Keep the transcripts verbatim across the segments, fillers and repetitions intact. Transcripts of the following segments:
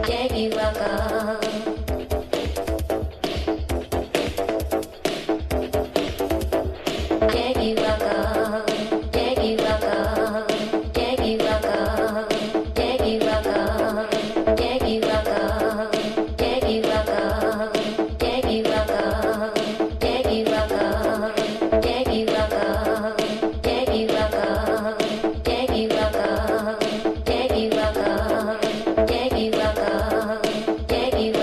Jackie Walker. Jackie Walker. Jackie Walker. Jackie Walker. Jackie Walker. Jackie Walker. Jackie Walker. Jackie Walker. Jackie Walker. Jackie Walker. Jackie Walker. Jackie Walker. Jackie Walker. Jackie Walker. Jackie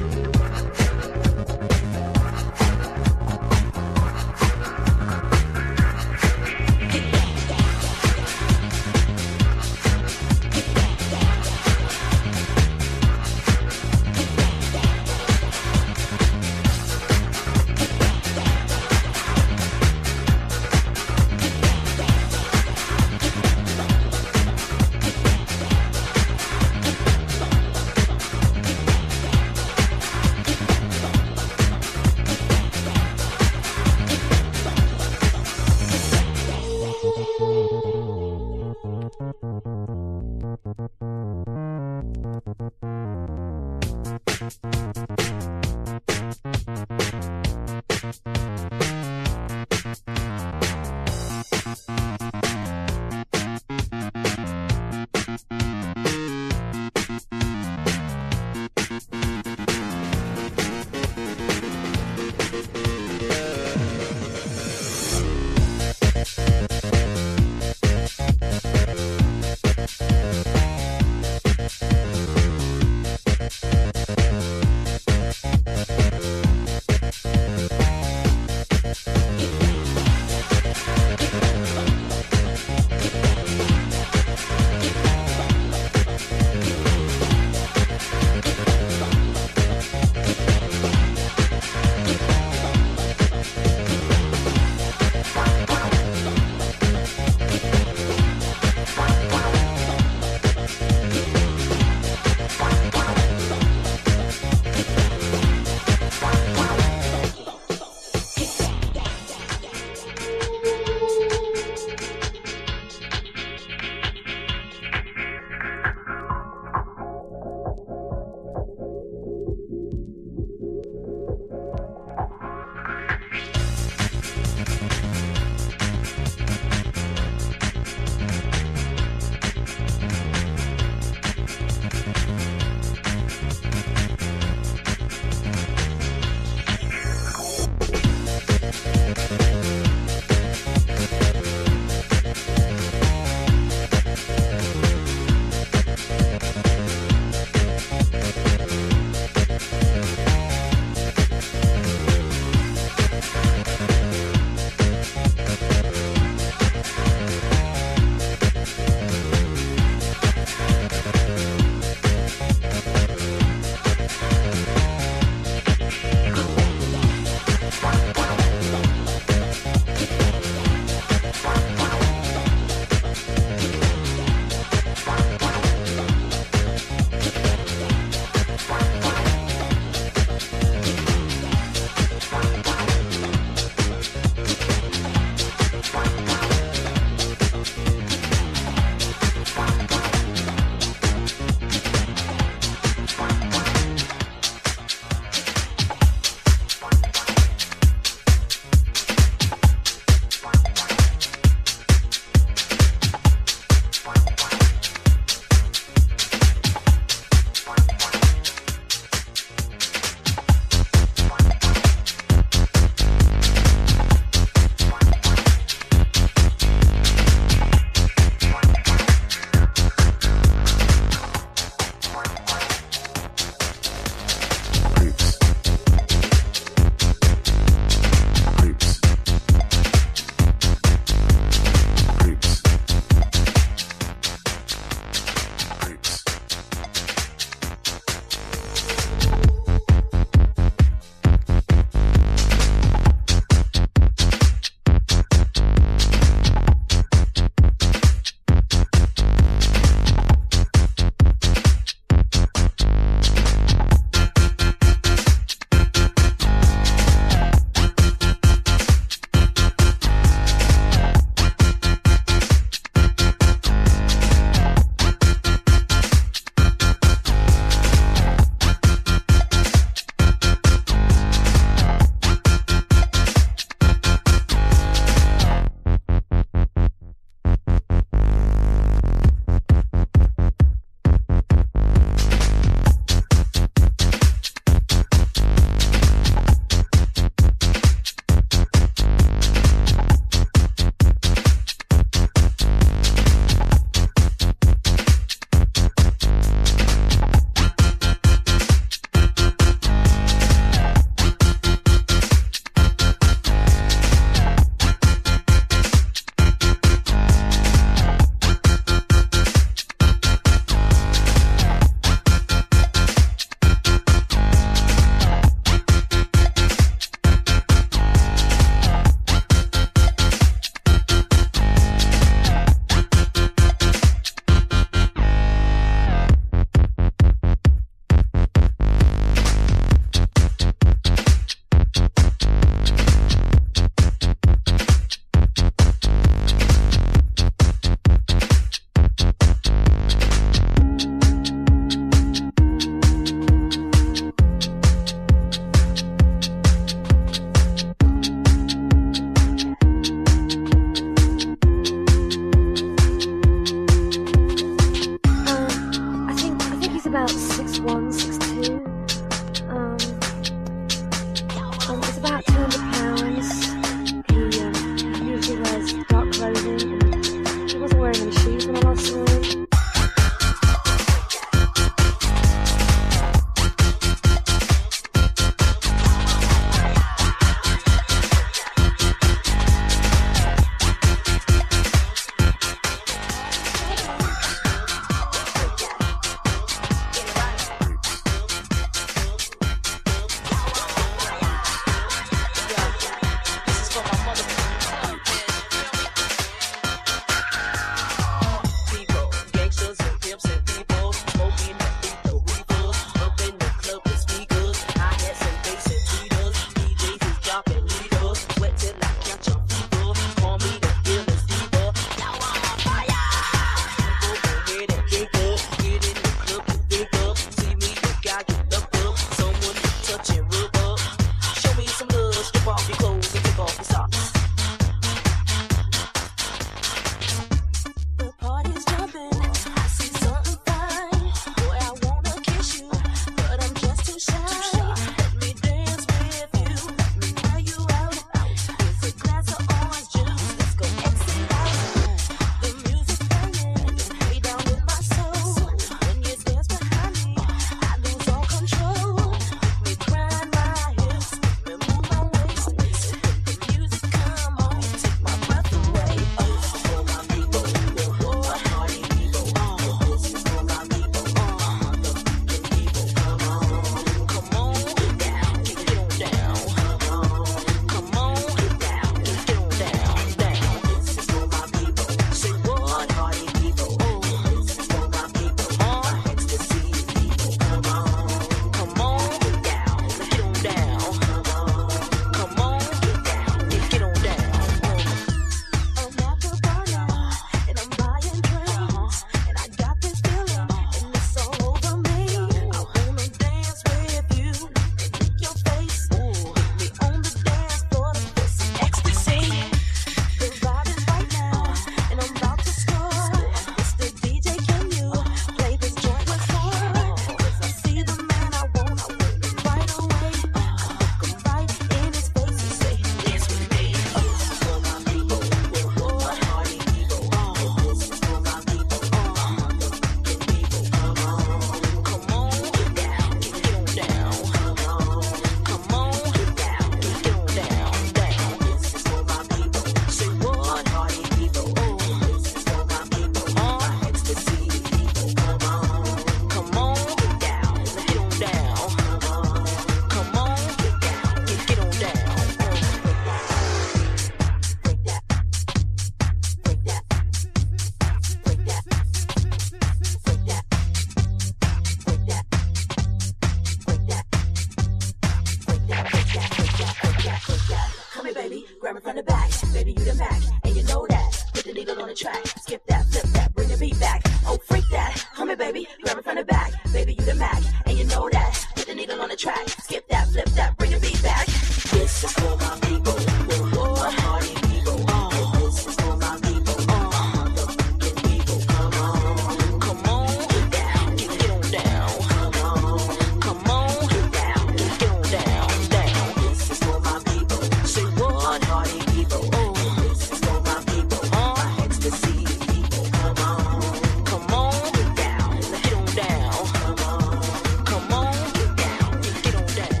it from the back. Baby, you the Mac, and you know that. Put the needle on the track. Skip that, flip that, bring the beat back. Oh, freak that. Hum it, baby. Grab it from the back. Baby, you the Mac, and you know that. Put the needle on the track. Skip that, flip that, bring the beat back. This is for my people. My party people. This is for my people. Motherfucking people. Come on. Come on. Get down. Get, get on down. Come on. Come on. Get down. Get, get on down. Down. This is for my people. Say what? My party people. Oh. This is for my people. Uh. My ecstasy people. Come on. Come on. Get down. Get on down. Come on. Come on. Get down. Get, get on down.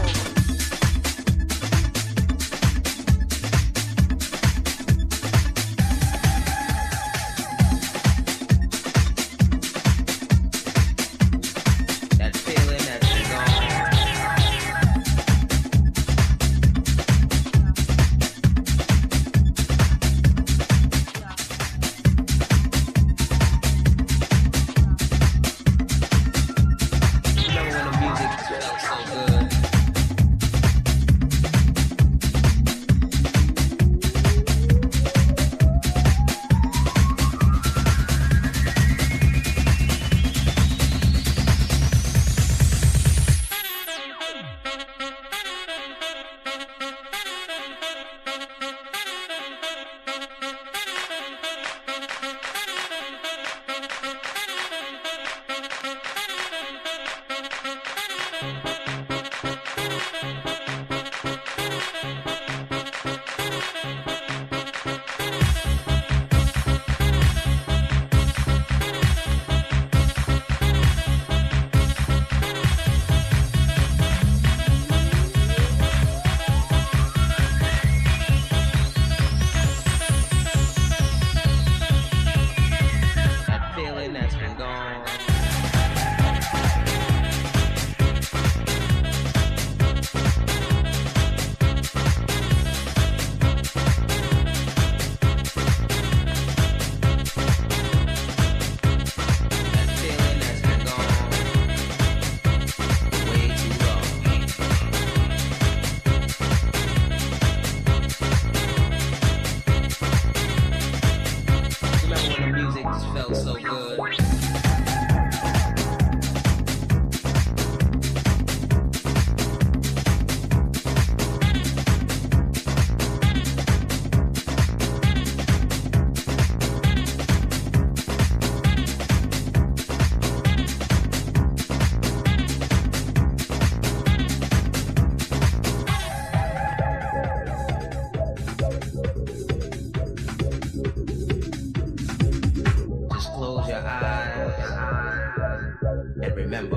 That feeling that's been gone. Remember when the music felt so good? That feeling that's been gone. That feeling that's been gone way too long. Remember when the music felt so good? Just close your eyes and remember.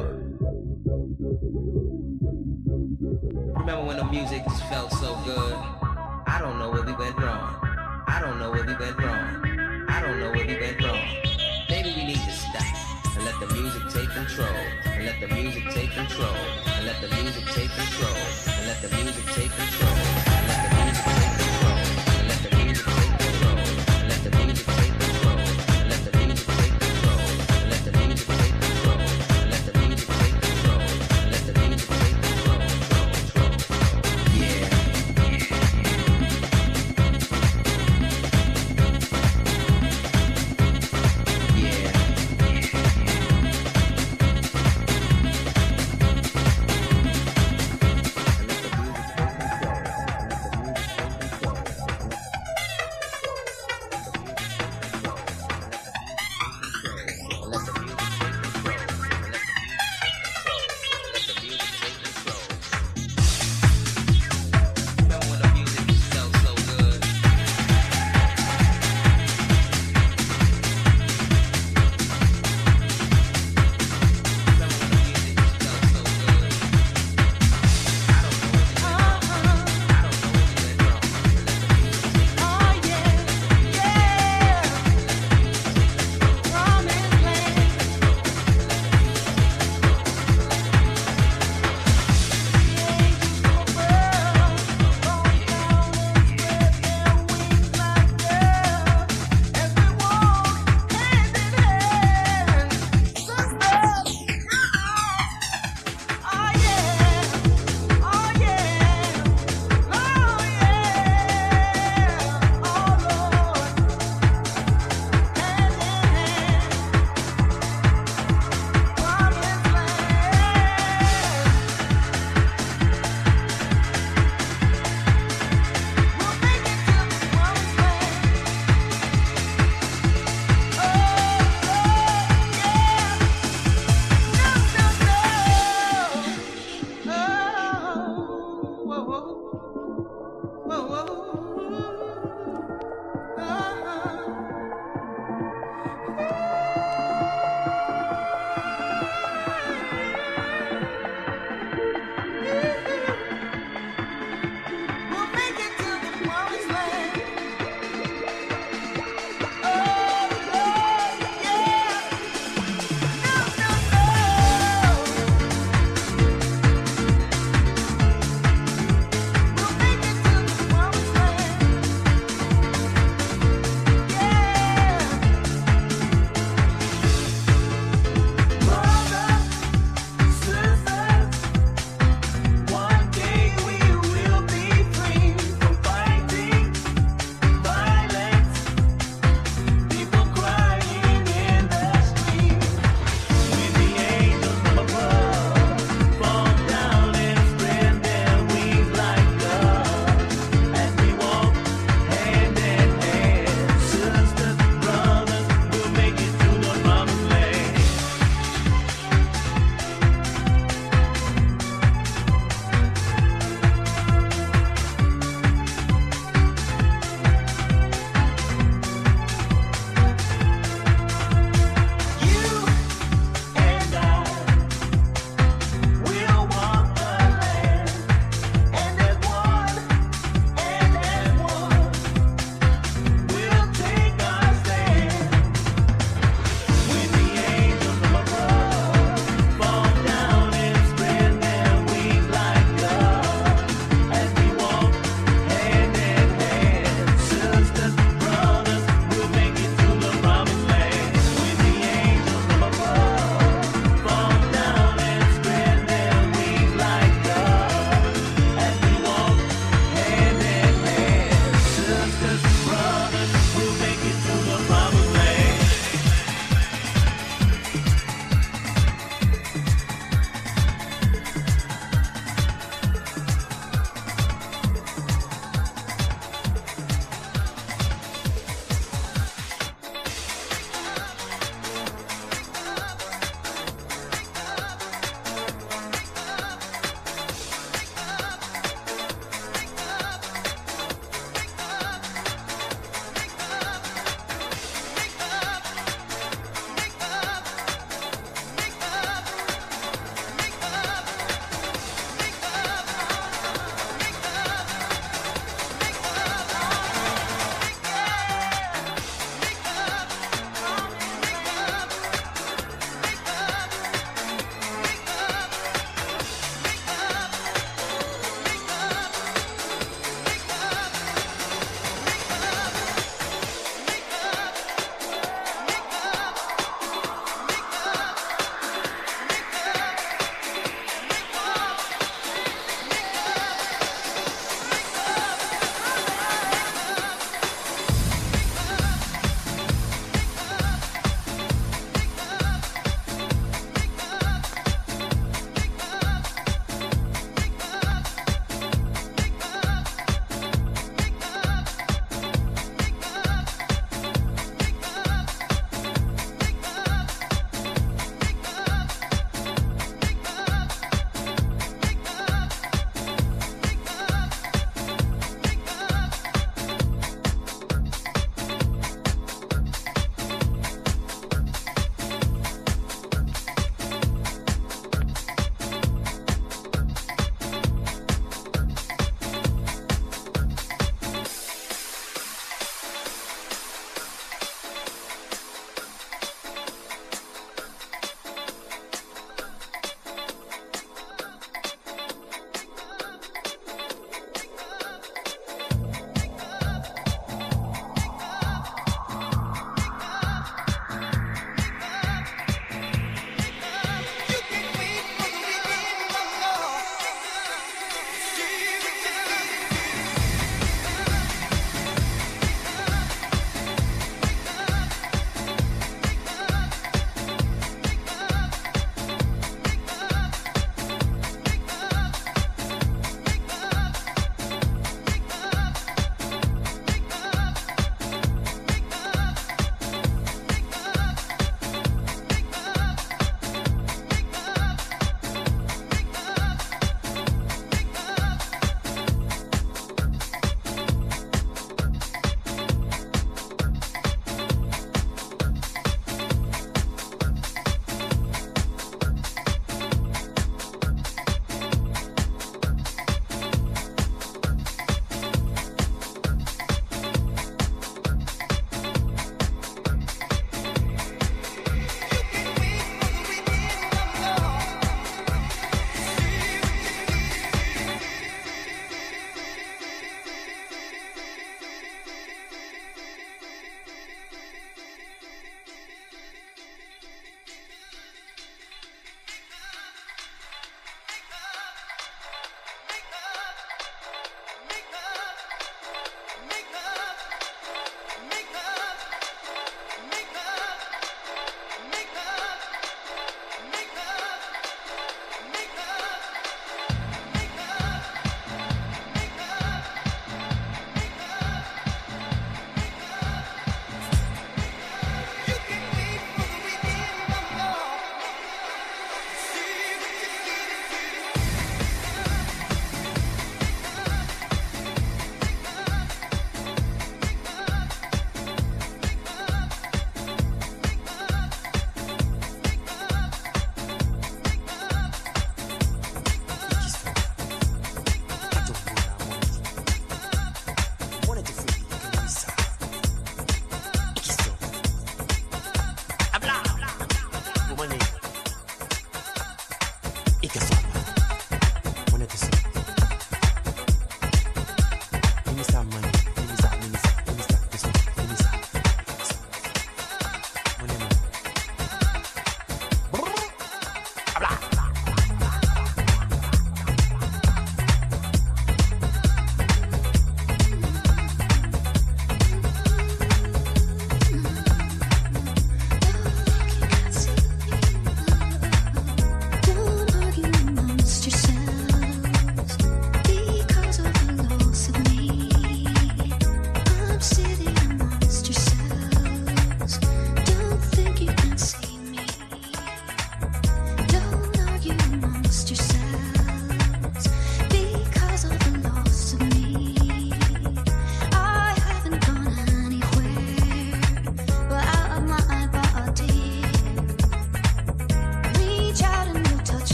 Remember when the music felt so good? I don't know where we went wrong. I don't know where we went wrong. I don't know where we went wrong. Maybe we need to stop and let the music take control. And let the music take control. And let the music take control. And let the music take control. And let the music take control. And let the music take control. And let the music take control. And let the music take control. And let the music take control. And let the music take control. And let the music take control. Control, control. Yeah. Yeah. We'll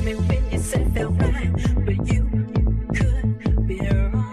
me when you said it felt right, but you could be wrong.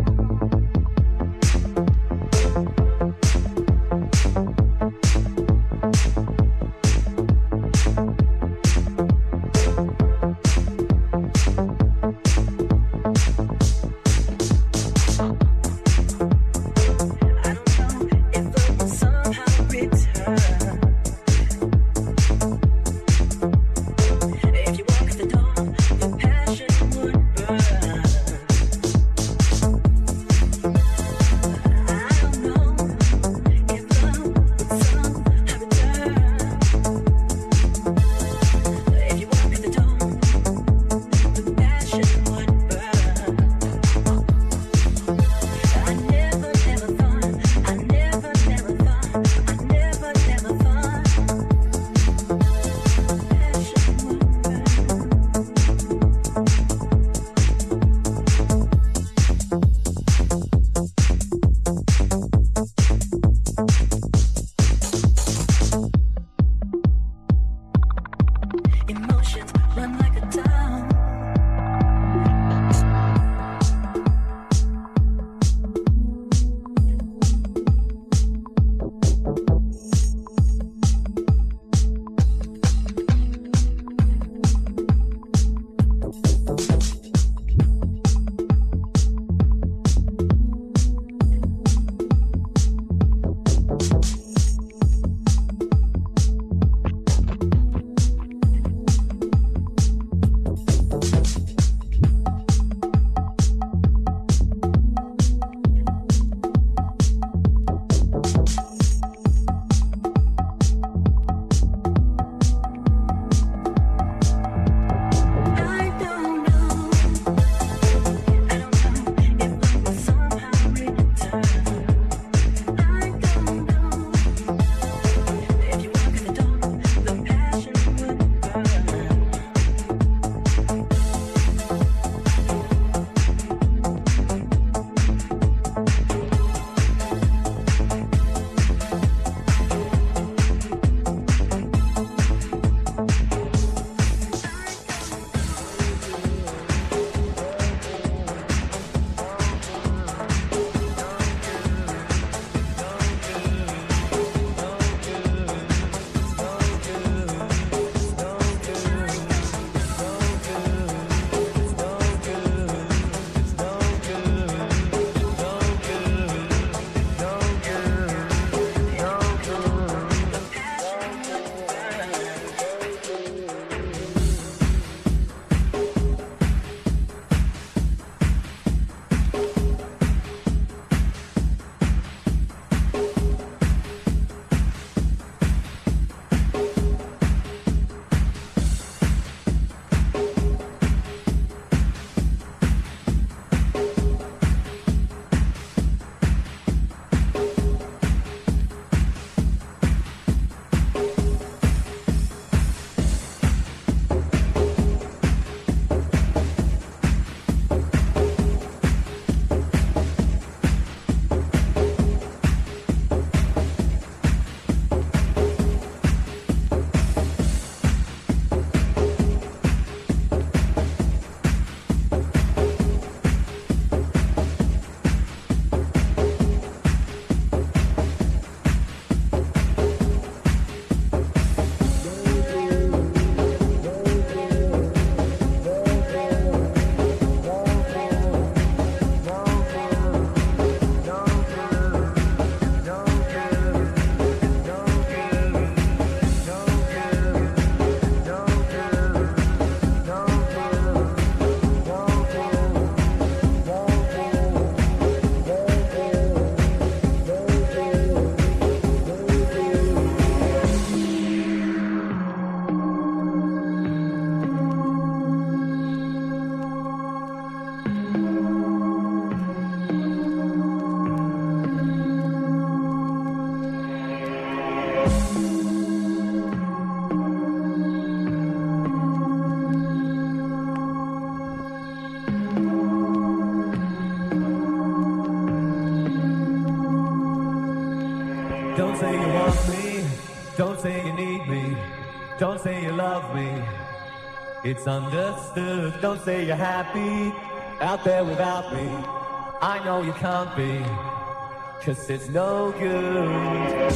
Don't say you want me, don't say you need me, don't say you love me. It's understood. Don't say you're happy out there without me. I know you can't be, 'cause it's no good.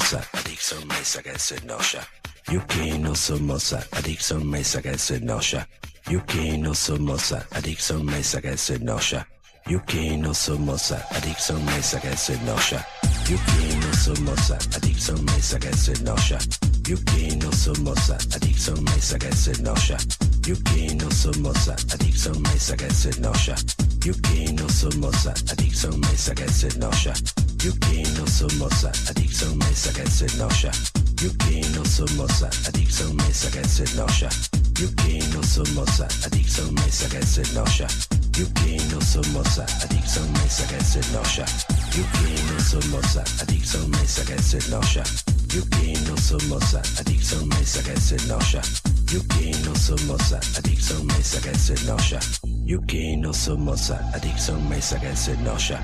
somoza, adicción mesa que se noya. Yuki no somoza, adicción mesa que se noya. Yuki no somoza, adicción mesa que se noya. Yuki no somoza, adicción mesa que se noya. Yuki no somoza, adicción mesa que se noya. Yuki no somoza, adicción mesa que se noya. Yuki no somoza, adicción mesa que se noya. Yuki no somoza, adicción mesa que se noya. Yuki no somoza, adicción mesa que se noya. Yuki no somoza, adicción mesa que se noya. Yuki no somoza, adicción mesa que se noya. Yuki no somoza, adicción mesa que se noya. Yuki no somoza, adicción mesa que se noya. Yuki no somoza, adicción mesa que se noya. Yuki no somoza, adicción mesa que se noya. Yuki no somoza, adicción mesa que se noya.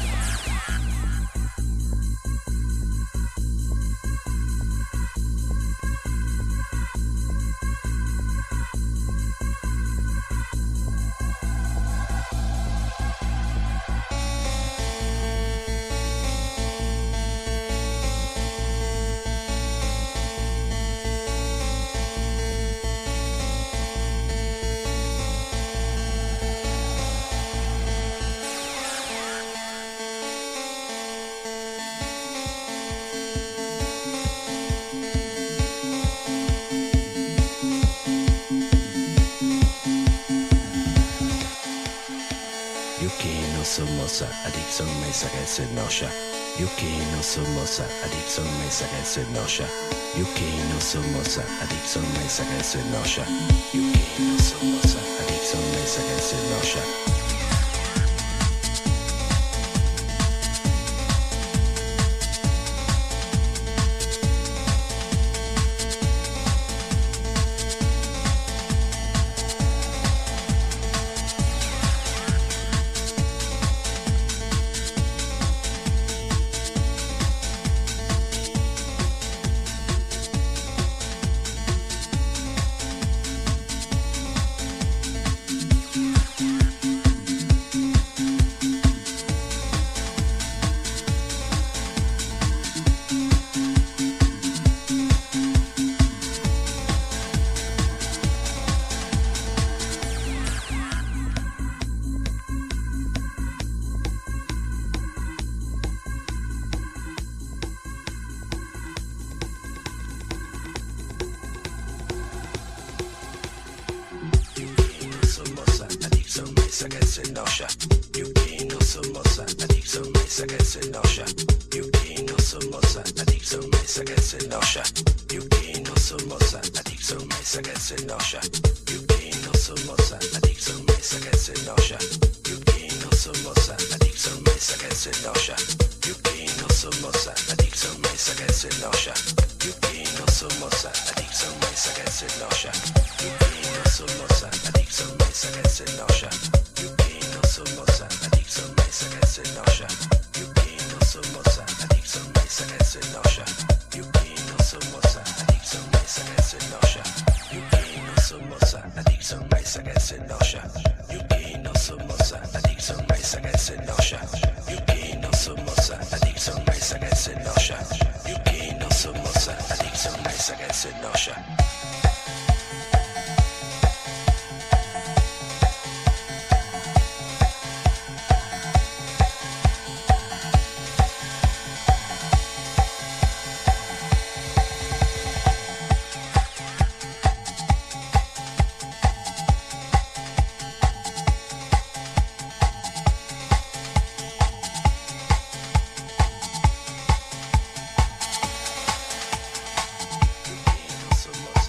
Somoza, adicción mesa que se noya. Yuki no somoza, adicción mesa que se noya. Yuki no somoza, adicción mesa que se noya. Yuki no somoza, adicción mesa que se noya. Que se noya. Yuki no somoza, adicción mesa que se noya. Yuki no somoza, adicción mesa que se noya. Yuki no somoza, adicción mesa que se noya. Yuki no somoza, adicción mesa que se noya. Yuki no somoza, adicción mesa que se noya. Yuki no somoza, adicción mesa que se noya. Yuki no somoza, adicción mesa que se noya. Yuki no somoza, adicción mesa que se noya. Yuki no somoza, adicción mesa que se noya. Yuki no somoza, adicción mesa que se noya. Yuki no somoza, adicción mesa que se noya. Yuki no somoza, adicción mesa que se noya. Yuki no somoza, adicción mesa que se noya. Yuki no somoza, adicción mesa que se noya. Yuki no somoza, adicción mesa que se noya. Someone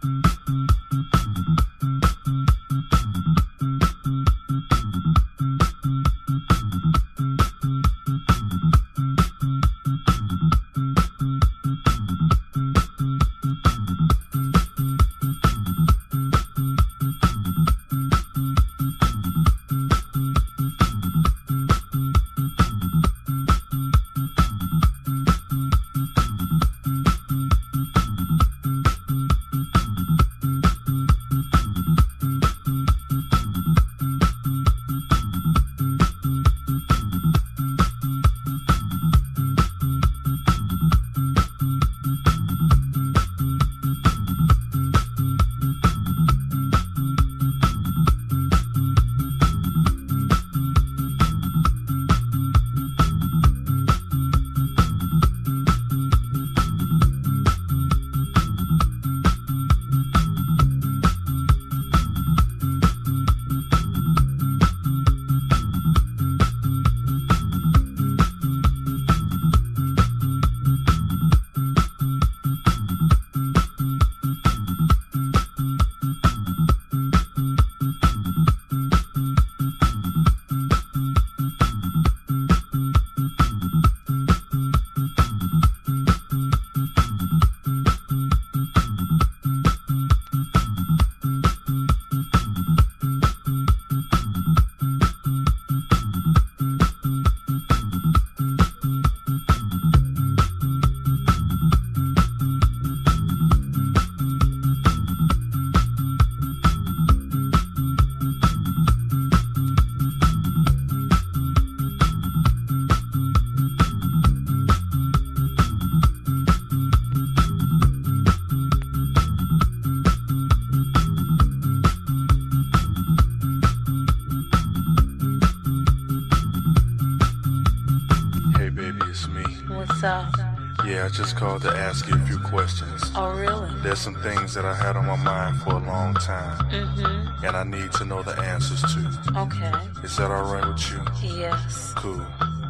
Yeah, I just called to ask you a few questions. Oh, really? There's some things that I had on my mind for a long time. Mm-hmm. And I need to know the answers to. Okay. Is that alright with you? Yes. Cool.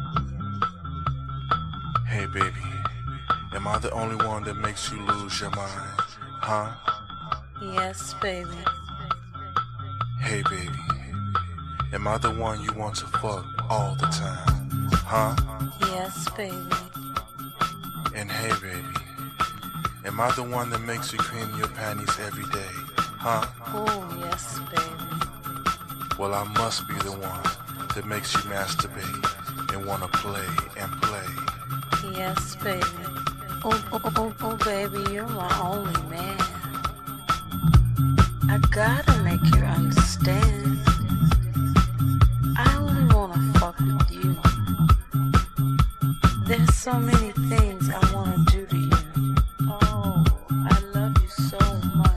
Hey, baby. Am I the only one that makes you lose your mind? Huh? Yes, baby. Hey, baby. Am I the one you want to fuck all the time? Huh? Yes, baby. And hey, baby, am I the one that makes you clean your panties every day? Huh? Oh, yes, baby. Well, I must be the one that makes you masturbate and want to play and play. Yes, baby. Oh, oh, oh, oh, baby, you're my only man. I gotta make you understand. I only wanna fuck with you. There's so many things I wanna do to you. Oh, I love you so much.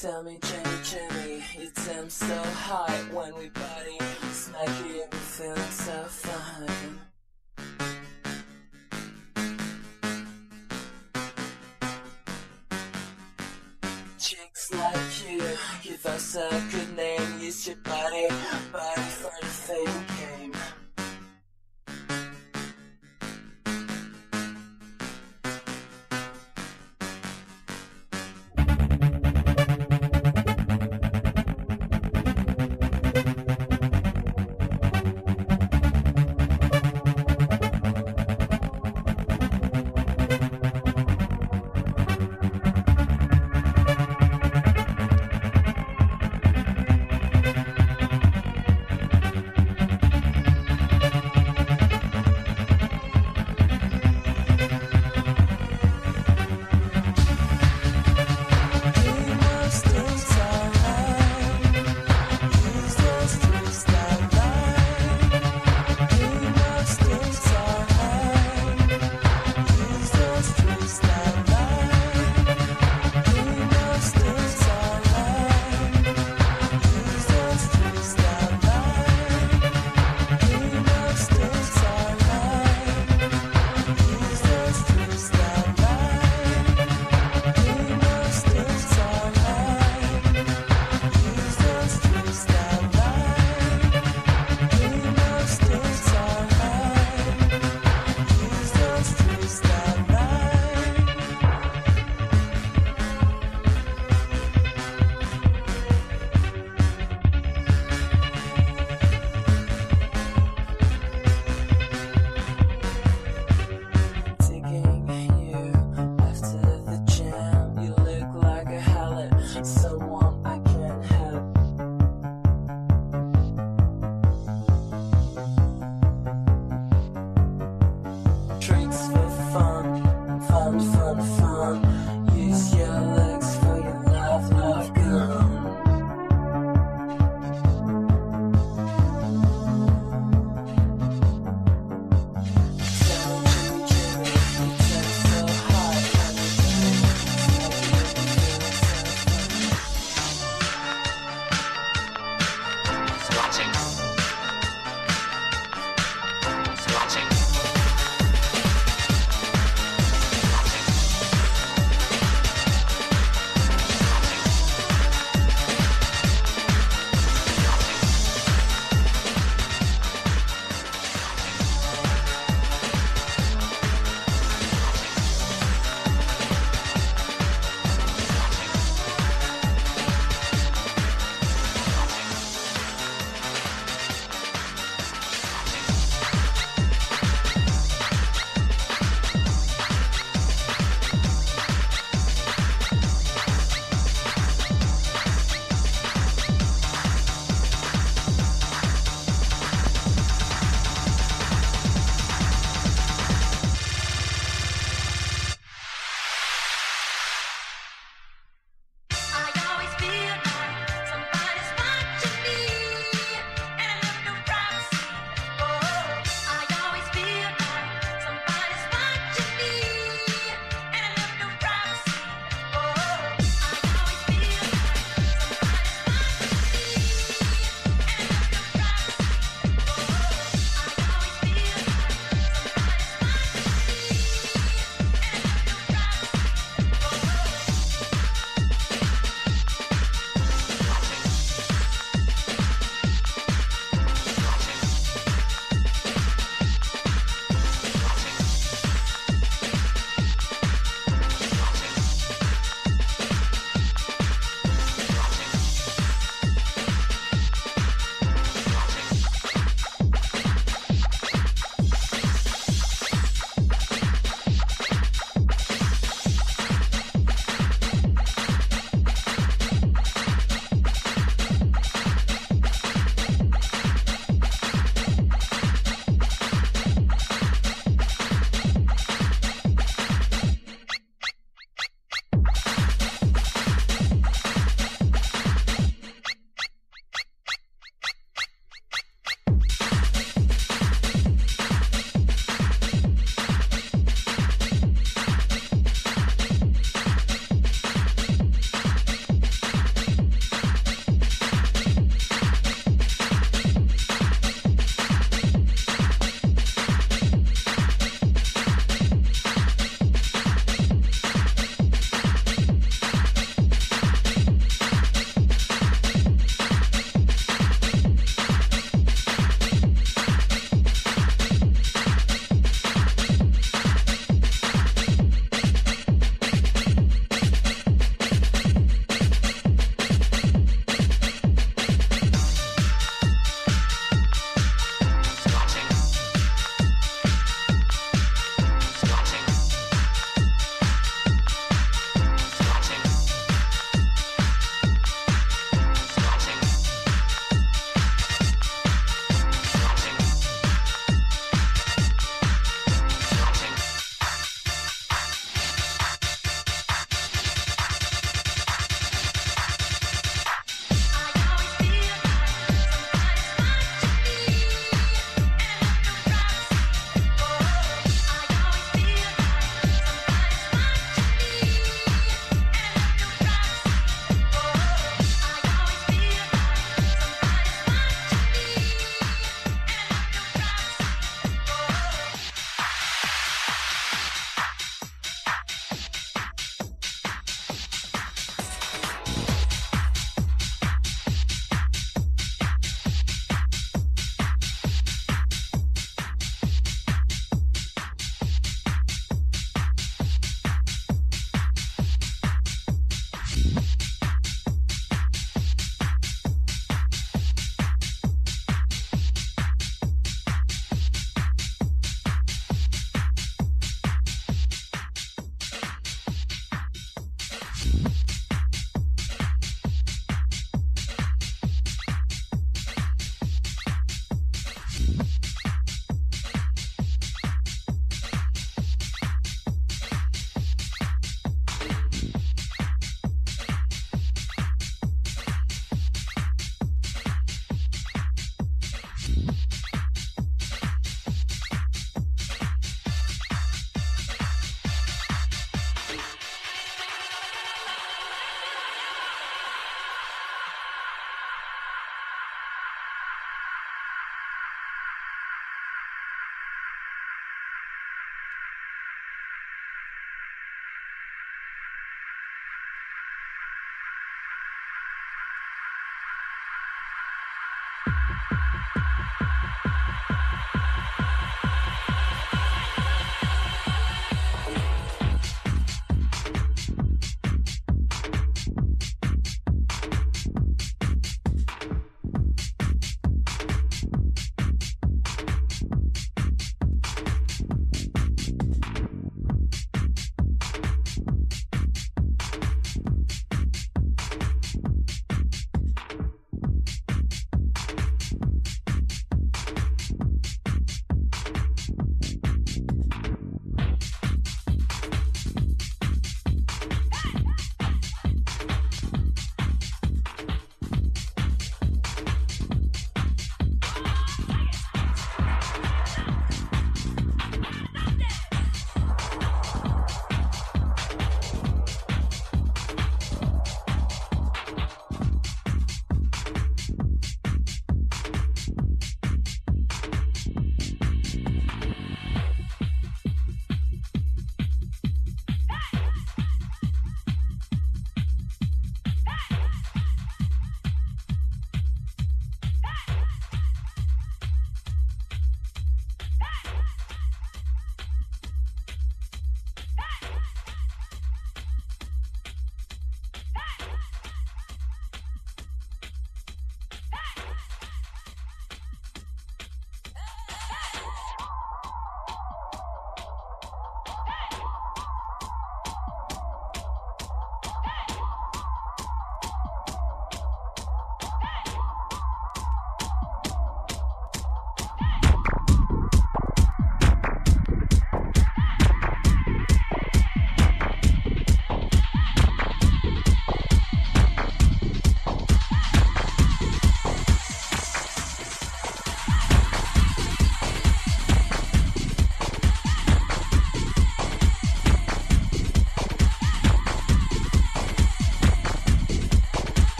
Tell me, Jenny, Jenny, you seem so hot when we party. Smacky and we're feeling so fine. Chicks like you, give us a good name. Use your body, body for the fame game.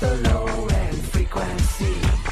the low end frequency.